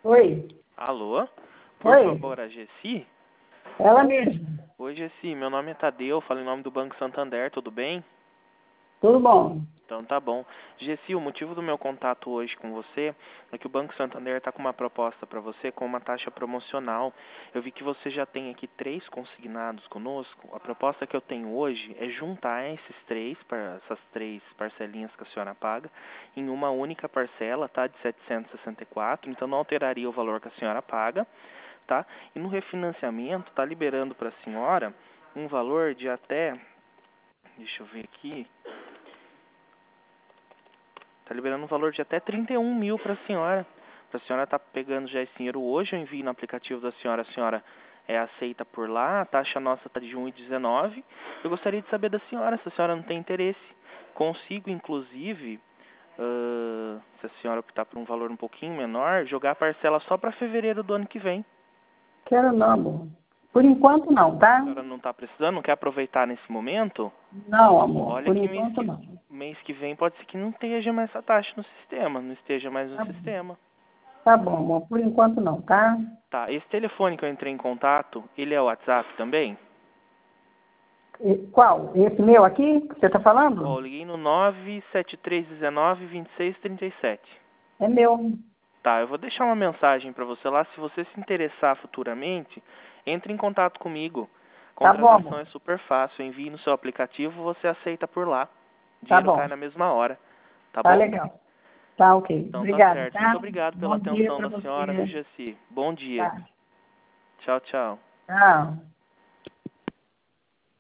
Oi. Alô? Por Oi. favor, a Gessi? Ela mesma. Oi, Gessi. Meu nome é Tadeu, falo em nome do Banco Santander, tudo bem? Tudo bom? Então tá bom. Gessi, o motivo do meu contato hoje com você é que o Banco Santander está com uma proposta para você com uma taxa promocional. Eu vi que você já tem aqui 3 consignados conosco. A proposta que eu tenho hoje é juntar essas três parcelinhas que a senhora paga em uma única parcela, tá? De 764, então não alteraria o valor que a senhora paga, tá? E no refinanciamento tá liberando para a senhora um valor de até, deixa eu ver aqui, tá liberando um valor de até 31 mil para a senhora. Para a senhora tá pegando já esse dinheiro hoje, eu envio no aplicativo da senhora, a senhora é aceita por lá, a taxa nossa tá de 1,19. Eu gostaria de saber da senhora, se a senhora não tem interesse. Consigo, inclusive, se a senhora optar por um valor um pouquinho menor, jogar a parcela só para fevereiro do ano que vem. Quero não, amor. Por enquanto não, tá? A senhora não está precisando, não quer aproveitar nesse momento? Não, amor. Olha Por que enquanto não. mês que vem pode ser que não esteja mais essa taxa no sistema, não esteja mais no Tá bom. sistema. Tá bom, amor. Por enquanto não, tá? Tá, esse telefone que eu entrei em contato, ele é o WhatsApp também? Qual? Esse meu aqui que você tá falando? Ó, eu liguei no 97319-2637. É meu. Tá, eu vou deixar uma mensagem para você lá. Se você se interessar futuramente, entre em contato comigo. Tá bom, Contratação amor. é super fácil. Envie no seu aplicativo, você aceita por lá. O Tá dinheiro bom. cai na mesma hora. Tá Tá bom? legal. Tá ok. Então tá Obrigada, certo. Muito tá? obrigado pela Bom dia atenção pra da senhora, viu, você. Gessi? Bom dia. Tá. Tchau, tchau. Tchau.